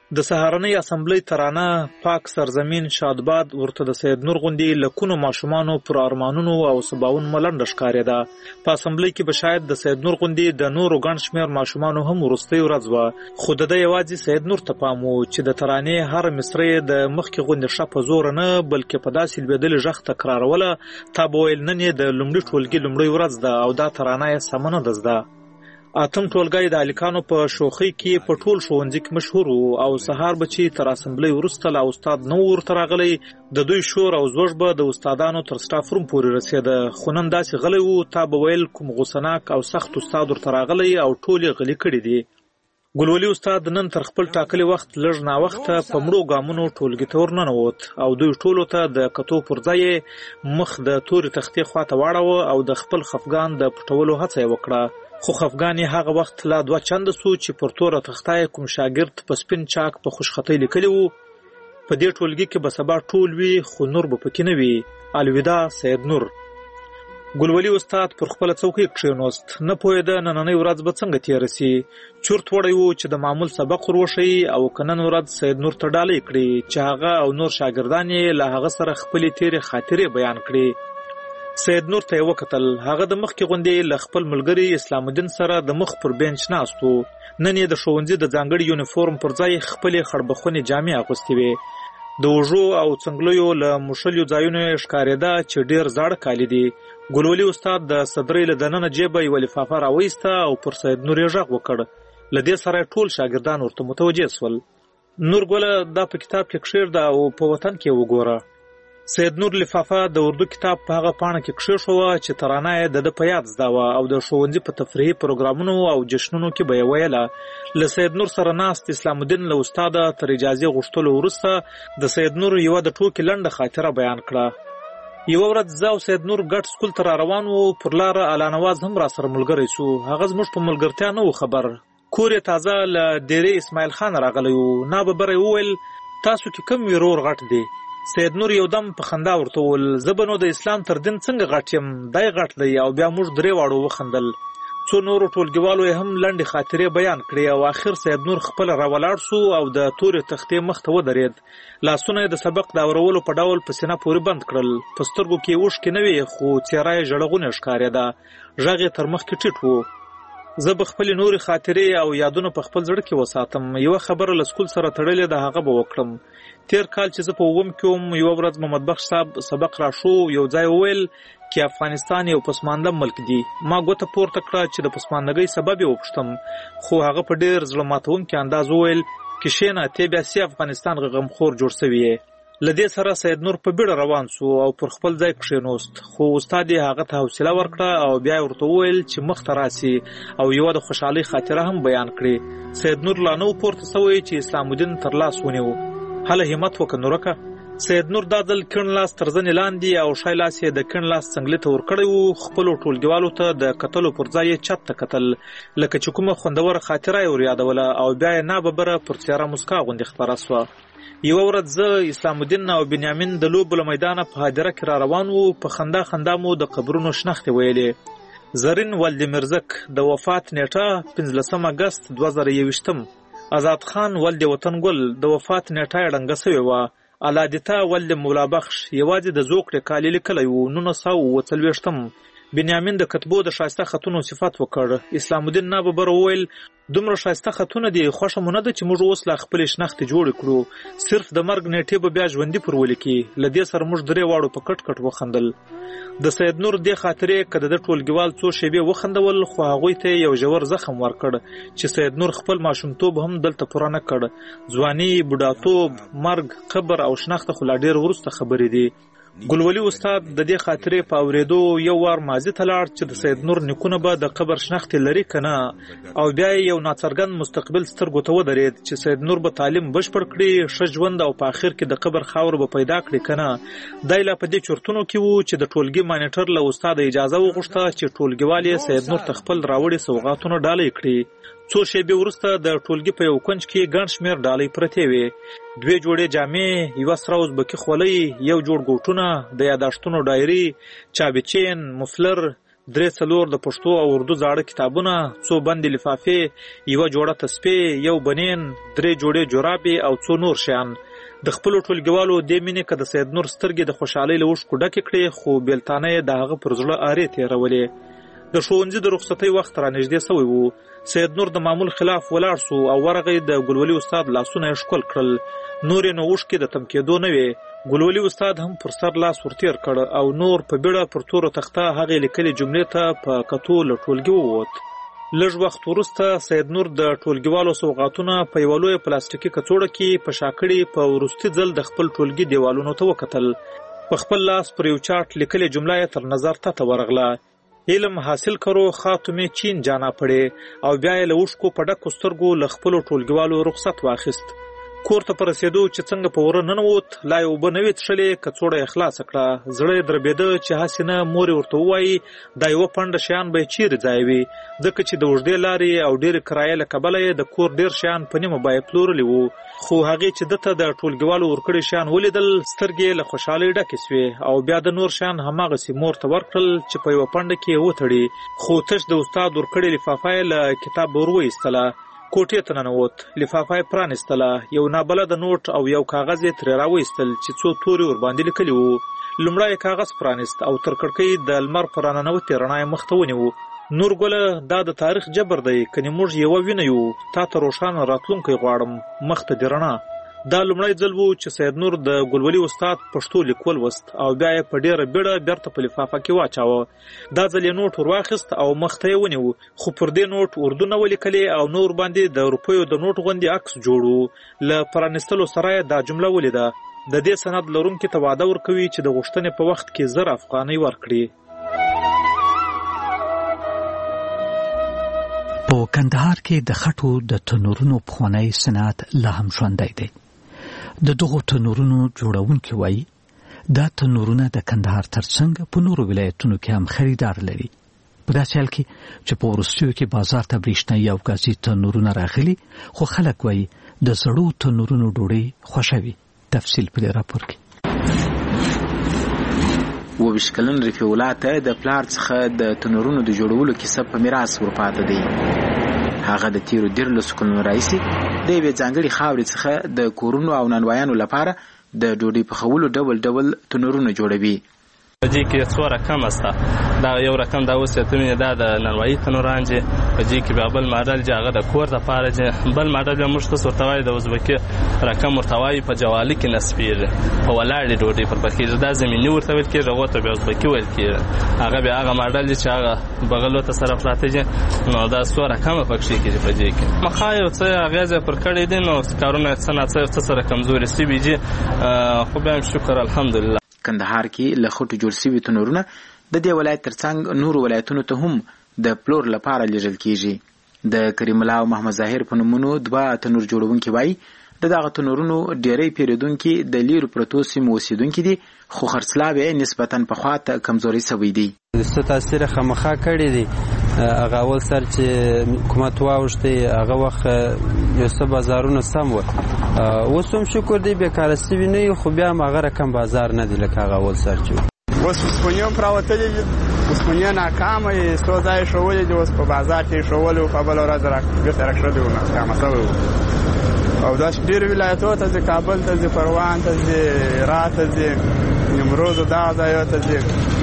د سهارنۍ اسمبلی ترانه پاک سرزمین شادباد ورته د سید نور غوندې لکونو ماشومانو پر ارمانونو او سباون ملنډ ښکارېده. په اسمبلی کې به شاید د سید نور غوندې د نورو ګڼ شمېر ماشومانو هم وروستۍ ورځ وه، خو د ده یوازې سید نور ته پام و چې د ترانې هر مصره یې د مخکې غوندې ښه په زوره نه بلکې په داسې لوېدلې غږ تکراروله تا به ویل نن یې د لومړي ټولګي لومړۍ ورځ ده او دا ترانه یې سمه نه ده زده. اتم ټولګی د هلکانو په شوخۍ کې په ټول ښوونځي کې مشهور و او سهار به چې تر اسمبلی وروسته لا استاد نه و ورته راغلی د دوی شور او زوږ به د استادانو تر سټاف روم پورې رسېده، خو نن داسې غلی و تا به ویل کوم غوسناک او سخت استاد ورته راغلی او ټول یې غلي کړي دي. ګلولي استاد نن تر خپل ټاکلي وخت لږ ناوخته په مړو ګامونو ټولګي ته ورننوت او دوی ټولو ته د کتو پر ځای مخ د تورې تختې خواته واړوه او د خپل خفګان د پټولو هڅه یې وکړه، خو خفګان یې هغه وخت لا 2 چنده سو چې پر توره تخته یې کوم شاګرد په سپین چاک په خوشخطۍ لیکلی وو په دې ټولګي کې به سبا ټول وي خو نور به پکې نه وي. الوداع سید نور. ګلولي استاد پر خپله څوکۍ کښېنوست، نه پوهېده نننۍ ورځ به څنګه تېره سي. چورت وړی و چې د معمول سبق ور وښیي او که نن ورځ سید نور ته ډالۍ کړي چې هغه او نور شاګردان یې له هغه سره خپلې تېرې خاطرې بیان کړي. سید نور ته یې وکتل، هغه د مخکې غوندې له خپل ملګري اسلام الدین سره د مخ پر بینچ ناست و. نن یې د ښوونځي د ځانګړي یونیفورم پر ځای خپلې خړبخونې جامې اغوستې وې. د اوږو او څنګلیو له موښلیو ځایونو یې ښکارېده چې ډېر زاړه کالي دي. ګلولي استاد د صدرۍ له دننه جیبه یوه لفافه راویسته او پر سید نور یې غږ وکړ. له دې سره ټول شاګردان ورته متوجه سول. نور ګله دا په کتاب کې کښېږده او په وطن کې وګوره. سید نور لفافه د اردو کتاب په هغه پاڼه کې کښېښوه چې ترانه یې د ده په یاد زده وه او د ښوونځي په تفریحي پروګرامونو او جشنونو کې به یې ویله. له سید نور سره ناست اسلام الدین له استاده تر اجازې غوښتلو وروسته د سید نور یوه د ټوکې لنډه خاطره بیان کړه. یوه ورځ زه او سید نور ګډ سکول ته را روان وو، پر لاره الله نواز هم را سره ملګری سو. هغه زموږ په ملګرتیا نه و خبر. کور یې تازه له ډیرې اسماعیل خان راغلی و. ناببره یې وویل تاسو کې کوم ورور غټ دی؟ سید نور یو دم په خندا ورته وویل زه به نو د اسلام تر دین څنګه غټ یم، دی غټ دی. او بیا موږ درې واړو وخندل. څو نورو ټولګیوالو یې هم لنډې خاطرې بیان کړې او آخر سید نور خپله راولاړ سو او د تورې تختې مخ ته ودرېد. لاسونه یې د سبق د اورولو په ډول په سینه پورې بند کړل. په سترګو کې یې اوښکې نه وې خو څېره یې ژړغونې ښکارېده. غږ یې تر مخکې ټیټ و. زه به خپلې نورې خاطرې او یادونه په خپل زړه کې وساتم. یوه خبره له سکول سره تړلې ده هغه به وکړم. تیر کال چې زه په 9 کې وم یوه ورځ محمد بخش صاحب سبق را شو، یو ځای وویل چې افغانستان یو پسمانده ملک دی. ما ګوته پورته کړه چې د پسماندګۍ سبب یې وپوښتم، خو هغه په ډېر زړه ماتونکي انداز وویل کښېنه تی بیا سي افغانستان غمخور جوړ سوی یې. له دې سره سید نور په بیړه روان سو او پر خپل ځای کښېنوست، خو استاد یې هغه ته حوصله ورکړه او بیا یې ورته وویل چې مخ ته راسي او یوه د خوشحالۍ خاطره هم بیان کړي. سید نور لا نه و پورته سوی چې اسلام الدین تر لاس ونیو. هله همت وکړه نورکه. سید نور دا ځل کیڼ لاس تر زنې لاندې او ښی لاس یې د کیڼ لاس څنګلې ته ورکړی و. خپلو ټولګیوالو ته د کتلو پر ځای یې چت ته کتل لکه چې کومه خوندوره خاطره یې وریادوله او بیا یې ناببره پر څېره مسکا غوندې خپره سوه. یوه ورځ زه اسلام الدین او بنیامین د لوبو له میدانه په هدیره کې را روان وو. په خندا خندا مو د قبرونو شنختې ویلې. زرین ولدمرزک د وفات نیټه 15 اګست 2021. آزاد خان ولد وطن ګل د وفات نیټه یې ړنګه سوې وه. علادیتا ولد مولا بخش یوازې د زوکړې کالي لیکلی و 1940. بنیامین د کتبو د ښایسته خطونو صفت وکړ. اسلام الدین ناببره وویل دومره ښایسته خطونه دي، خوښه مو نه ده چې موږ اوس لا خپلې شنختې جوړې کړو، صرف د مرګ نیټې به بیا ژوندي پر ولیکي. له دې سره موږ درې واړو په کټ کټ وخندل. د سید نور دې خاطرې که د ده ټولګیوال څو شیبې وخندول خو هغوی ته یو ژور زخم ورکړ چې سید نور خپل ماشومتوب هم دلته پوره نه کړ. ځواني، بوډاتوب، مرګ، قبر او شنخته خو لا ډېر وروسته خبرې دي. ګلولي استاد د دې خاطرې په اورېدو یو وار ماضي ته لاړ چې د سید نور نیکونه به د قبر شنختې لري که نه، او بیا یې یو ناڅرګند مستقبل سترګو ته ودرېد چې سید نور به تعلیم بشپړ کړي، ښه ژوند او په آخر کې د قبر خاور به پیدا کړي که نه. دی لا په دې چورتونو کې و چې د ټولګي مانیټر له استاده اجازه وغوښته چې ټولګیوال یې سید نور ته خپل راوړي سوغاتونه ډالۍ کړي. څو شیبې وروسته د ټولګي په یو کونج کې ګڼ شمېر ډالۍ پرتې وې. 2 جوړې جامې، یوه سره ازبکي خولۍ، 1 جوړ ګوټونه، د یاداشتونو ډایري، چابي چین، مفلر، 3-4 د پښتو او اردو زاړه کتابونه، 2 بندې لفافې، 1 جوړه تسبیح، 1 بنین، 3 جوړې جورابې او 2 نور شیان. د خپلو ټولګیوالو دې مینې که د سید نور سترګې د خوشحالۍ له اوښکو ډکې کړې، خو بېلتانه یې د هغه پر زړه ارې تېرولې. د ښوونځي د رخصتۍ وخت رانږدې سوی و. سید نور د معمول خلاف ولاړ سو او ورغی د ګلولي استاد لاسونه یې ښکل کړل. نور یې نو اوښکې د تم کېدو نه وې. ګلولي استاد هم پر سر لاس ورتېر کړ او نور په بیړه پر تورو تخته هغې لیکلې جملې ته په کتو له ټولګي ووت. لږ وخت وروسته سید نور د ټولګیوالو سوغاتونه په یوه لویه پلاستیکي کڅوړه کې په شاکړې په وروستي ځل د خپل ټولګي دیوالونو ته وکتل. په خپل لاس پر یو چاټ لیکلې جمله یې تر نظر ته ورغله: علم حاصل کرو خاتمه چین جانا پړې. او بیا یې له اوښکو په ډکو سترګو له خپلو ټولګیوالو رخصت واخیست. کور ته په رسېدو چې څنګه په وره ننوت، لا یې اوبه نه وې څښلې، کڅوړه یې خلاصه کړه. زړه یې دربېده چې هسې نه مور یې ورته ووایي دا 1 پنډه شیان به یې چیرې ځایوي، ځکه چې د اوږدې لارې او ډېرې کرایې له کبله یې د کور ډېر شیان په نیمه بیه پلورلي وو. خو هغې چې ده ته د ټولګیوالو ورکړي شیان ولیدل، سترګې له خوشحالۍ ډکې سوې او بیا د نور شیان هماغسې مور ته ورکړل چې په 1 پنډه کې یې وتړي. خو تش د استاد ورکړې لفافه یې له کتاب ور وایستله. کوټې ته ننوت، لفافه یې پرانیستله، یو نابلده نوټ او یو کاغذ یې ترې راوایستل چې 2 توري ورباندې لیکلي وو. لومړی یې کاغذ پرانیست او تر کړکۍ د لمر په راننوتې رڼا یې مخ ته ونیو. نور ګله، دا د تاریخ جبر دی، کنې موږ یوه وینه یو، تا ته روښانه راتلونکی غواړم، مخ ته دې رڼا. دا لومړی ځل و چې سید نور د ګلولي استاد پښتو لیک ولوست او بیا یې په ډېره بیړه بیرته په لفافه کې واچاوه. دا ځل یې نوټ ور واخیست او مخ ته یې ونیو، خو پر دې نوټ اردو نه ولیکلې او نور باندې د روپیو د نوټ غوندې عکس جوړ و. له پرانیستلو سره یې دا جمله ولیده: د دې سند لرونکي ته وعده ورکوي چې د غوښتنې په وخت کې 1000 افغانۍ ورکړي. په کندهار کې د خټو د تنورونو پخوانی صنعت لا هم ژوندی دی. د دغو تنورونو جوړونکي وایي دا تنورونه د کندهار ترڅنګ په نورو ولایتونو کې هم خریدار لري. په داسې حال کې چې په وروستیو کې بازار ته برېښنایي او ګازي تنورونه راغلي، خو خلک وایي د زړو تنورونو ډوډۍ خوښوي. تفصیل په دې راپور کې. 22 کلن رفیع الله ته د پلار څخه د تنورونو د جوړولو کیسه په میراث ورپاته دی. هغه د تیرو 13 کلونو راهیسې د یوې ځانګړې خاورې څخه د کورونو او نانوایانو لپاره د ډوډۍ پخولو ډول ډول تنورونه جوړوي. په دې کې 2 رقم استه. دا یو رقم دا اوس ته دا د نانوایي تنوران چې په دې کې بیا بل ماډل چې هغه د کور لپاره چې بل ماډل بیا موږ ته ورته وایي د ازبکي رقم ورته وایي په جوالي کې نسبیږي، په ولاړې ډوډۍ پر پخېږي. دا زمیني ورته ویل کېږي، هغه ته بیا ازبکي ویل کېږي. هغه بیا هغه ماډل چې هغه بغلو ته سره پراته دي، نو دا 2 رقم پکې کېږي. په دې کې مخا یو څه اغیزه پر کړی دي، نو کارونه څه سره کمزوري سوي دي، خو بیا شکر الحمدلله. کندهار کې له خټو جوړ شوي تنورونه د دې ولایت ترڅنګ نورو ولایتونو ته هم د پلور لپاره لیږل کېږي. د کریم الله او محمد ظاهر په نومونو 2 تنور جوړونکي وایي د دغه تنورونو ډېری پیرودونکي د لیرو پرتو سیمو اوسېدونکي دي، خو خرڅلاو یې نسبتاً پخوا ته کمزوري سوی دی. څه تاثیر خامخا کړی دی. هغه اول سر چې حکومت واوښتی، هغه وخت یو څه بازارونه سم وو. اوس هم شکر دی بیکاره سوي نه یو، خو بیا هم هغه رقم بازار نه دی لکه هغه اول سر چې اوس اوسپنې هم راوتلي دي. اوسپنې ناکامه یې څو ځایه ښوولي دي، اوس په بازار کې یې ښوولي وو، په بله ورځ بېرته راکښلي وو، ناکامه سوی وو. او داسې ډېرو ولایتونو ته ځي، کابل ته ځي، پروان ته ځي، هرات ته ځي، نیمروز دغه ځایو ته ځي،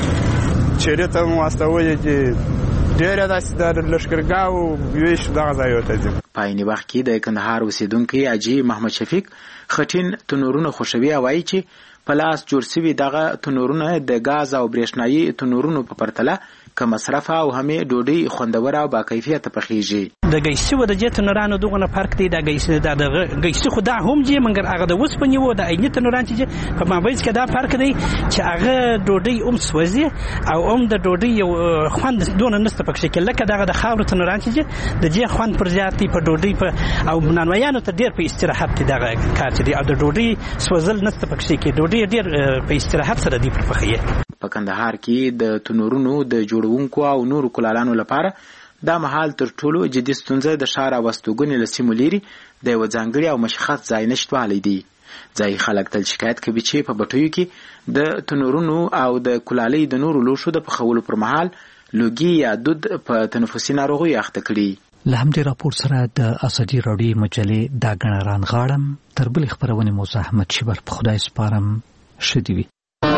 چیرې ته هم واستولي دي. ډېره داسې د لښکرګاو ویش دغه ځایو ته ځي. په عین وخت کې د کندهار اوسېدونکی حاجي محمد شفیق خټین تنورونه خوښوي او وایي چې په لاس جوړ شوي دغه تنورونه د ګاز او برېښنایي تنورونو په پرتله که مصرفه او همې ډوډۍ خوندوره او باکیفیته پخېږي. د ګیسي و د دې تنورانو دغونه فرق دی. د ګیسي خو دا هم دي، مګر هغه د اوسپنې و د عیني تنوران چې په مابینځ کې دا فرق دی چې هغه ډوډۍ هم سوځي او هم د ډوډۍ یو خوند دونه نشته پکې کې لکه دغه د خاورو تنوران چې د دې خوند پر زیات دی په ډوډۍ په او نانوایانو ته ډېر په استراحت دی دغه کار چې دی، او د ډوډۍ سوځل نشته پکې کې. ډوډۍ ډېر په استراحت سره دی پر پخېږي. په کندهار کې د تنورونو د جوړونکو او نورو کلالانو لپاره دا مهال تر ټولو جدي ستونزه د ښار او استوګنې له سیمو لیرې د یوه ځانګړي او مشخص ځای نشتوالی دی. ځایي خلک تل شکایت کوي چې په بټیو کې د تنورونو او د کلالۍ د نورو لوښو د پخولو پر مهال لوګي یا دود په تنفسي ناروغیو اخته کړي. له همدې راپور سره د اسدي راډیو مجلې دا ګڼران غاړم تر بلې خپرونې موسی احمد شیبر په خدای سپارم. ښه دې وي.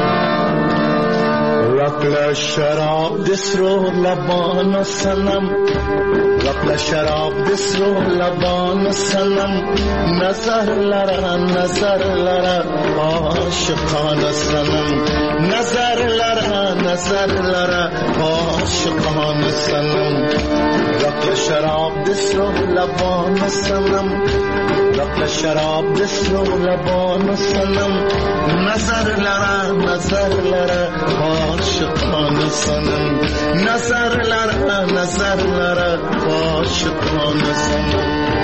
رقل شراب دسرو لبان سنم، رقل شراب دسرو لبان سنم، نظر لرا نظر لرا عاشقان سنم، نظر لرا نظر لرا عاشقان سنم. رقل شراب دسرو لبان سنم، رقل شراب دسرو لبان سنم، نظر لرا نظر لرا عاشقان سنم، نظر لرا نظر لرا عاشقان سنم.